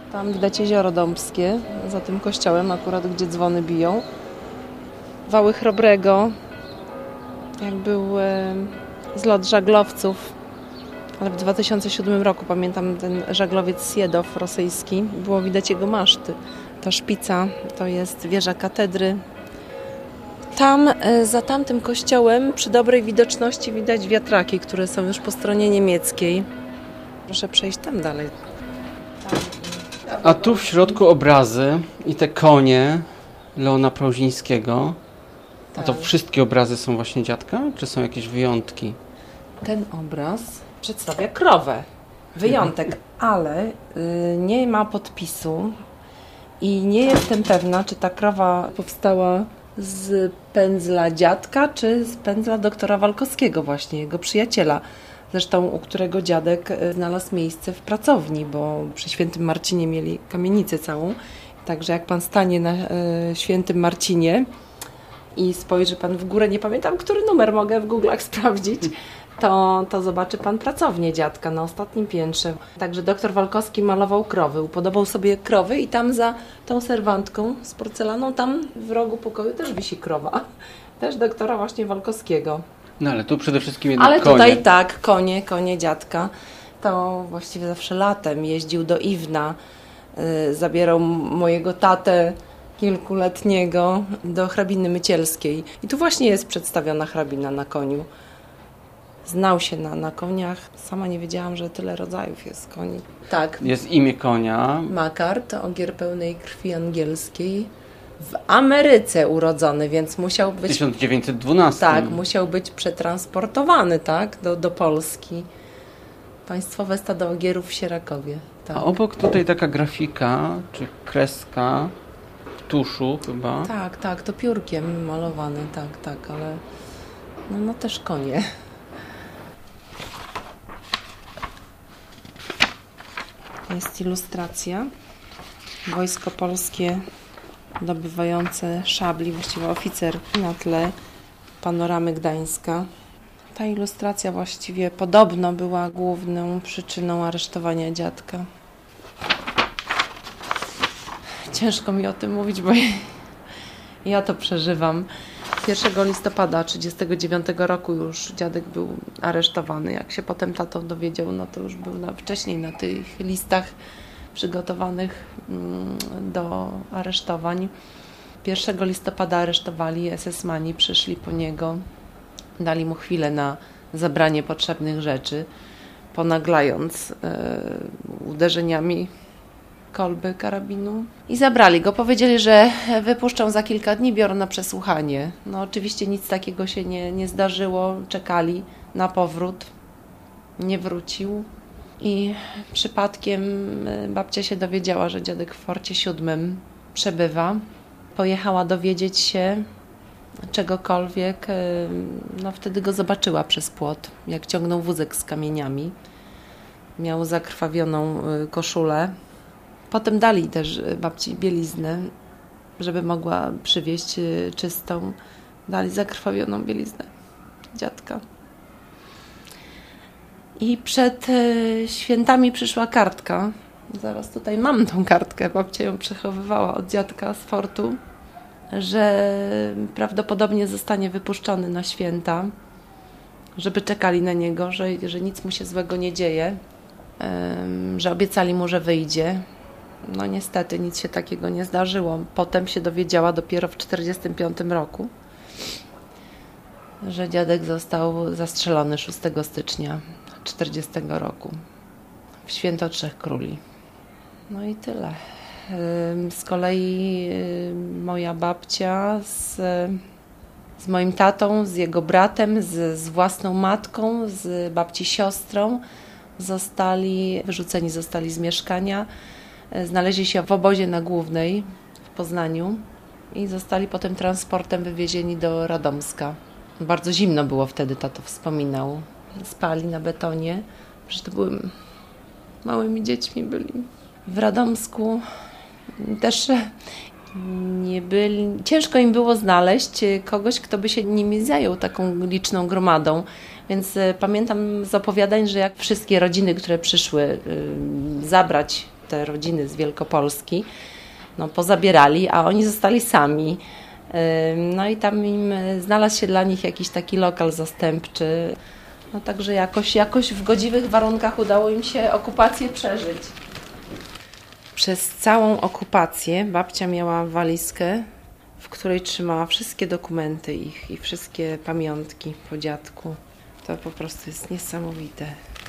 Tam widać jezioro Dąbskie, za tym kościołem akurat, gdzie dzwony biją. Wały Chrobrego, jak był zlot żaglowców, ale w 2007 roku, pamiętam ten żaglowiec Siedow rosyjski, było widać jego maszty. To szpica, to jest wieża katedry. Tam, za tamtym kościołem, przy dobrej widoczności widać wiatraki, które są już po stronie niemieckiej. Proszę przejść tam dalej. A tu w środku obrazy i te konie Leona Prauzińskiego. A to wszystkie obrazy są właśnie dziadka, czy są jakieś wyjątki? Ten obraz przedstawia krowę. Wyjątek, ale nie ma podpisu i nie jestem pewna, czy ta krowa powstała z pędzla dziadka, czy z pędzla doktora Walkowskiego właśnie, jego przyjaciela. Zresztą u którego dziadek znalazł miejsce w pracowni, bo przy Świętym Marcinie mieli kamienicę całą. Także jak pan stanie na Świętym Marcinie i spojrzy pan w górę, nie pamiętam, który numer mogę w Google'ach sprawdzić, to zobaczy pan pracownię dziadka na ostatnim piętrze. Także doktor Walkowski malował krowy, upodobał sobie krowy i tam za tą serwantką z porcelaną, tam w rogu pokoju też wisi krowa. Też doktora właśnie Walkowskiego. No ale tu przede wszystkim jednak ale konie. Tutaj tak, konie dziadka. To właściwie zawsze latem jeździł do Iwna, zabierał mojego tatę kilkuletniego do hrabiny Mycielskiej. I tu właśnie jest przedstawiona hrabina na koniu. Znał się na koniach. Sama nie wiedziałam, że tyle rodzajów jest koni. Tak. Jest imię konia. Makart, ogier pełnej krwi angielskiej. W Ameryce urodzony, więc musiał być... 1912. Tak, musiał być przetransportowany, tak, do Polski. Państwowe stado ogierów w Sierakowie. Tak. A obok tutaj taka grafika, czy kreska w tuszu chyba. Tak, to piórkiem malowane, tak, ale no też konie. Jest ilustracja. Wojsko polskie dobywające szabli, właściwie oficer na tle panoramy Gdańska. Ta ilustracja właściwie podobno była główną przyczyną aresztowania dziadka. Ciężko mi o tym mówić, bo ja to przeżywam. 1 listopada 1939 roku już dziadek był aresztowany. Jak się potem tato dowiedział, no to już był wcześniej na tych listach przygotowanych do aresztowań. 1 listopada aresztowali SS-mani, przyszli po niego, dali mu chwilę na zabranie potrzebnych rzeczy, ponaglając uderzeniami kolby karabinu i zabrali go. Powiedzieli, że wypuszczą za kilka dni, biorą na przesłuchanie. No oczywiście nic takiego się nie zdarzyło, czekali na powrót, nie wrócił. I przypadkiem babcia się dowiedziała, że dziadek w Forcie 7 przebywa. Pojechała dowiedzieć się czegokolwiek. No wtedy go zobaczyła przez płot, jak ciągnął wózek z kamieniami. Miał zakrwawioną koszulę. Potem dali też babci bieliznę, żeby mogła przywieźć czystą. Dali zakrwawioną bieliznę dziadka. I przed świętami przyszła kartka. Zaraz tutaj mam tą kartkę, babcia ją przechowywała od dziadka z fortu, że prawdopodobnie zostanie wypuszczony na święta, żeby czekali na niego, że nic mu się złego nie dzieje, że obiecali mu, że wyjdzie. No niestety nic się takiego nie zdarzyło. Potem się dowiedziała dopiero w 1945 roku, że dziadek został zastrzelony 6 stycznia 1940 roku w święto Trzech Króli. No i tyle. Z kolei moja babcia z moim tatą, z jego bratem, z własną matką, z babci siostrą wyrzuceni zostali z mieszkania. Znaleźli się w obozie na Głównej w Poznaniu i zostali potem transportem wywiezieni do Radomska. Bardzo zimno było wtedy, tato wspominał. Spali na betonie, że to były małymi dziećmi byli. W Radomsku też nie byli. Ciężko im było znaleźć kogoś, kto by się nimi zajął taką liczną gromadą. Więc pamiętam z opowiadań, że jak wszystkie rodziny, które przyszły zabrać te rodziny z Wielkopolski, no pozabierali, a oni zostali sami. No i tam im znalazł się dla nich jakiś taki lokal zastępczy. No także jakoś w godziwych warunkach udało im się okupację przeżyć. Przez całą okupację babcia miała walizkę, w której trzymała wszystkie dokumenty ich i wszystkie pamiątki po dziadku. To po prostu jest niesamowite.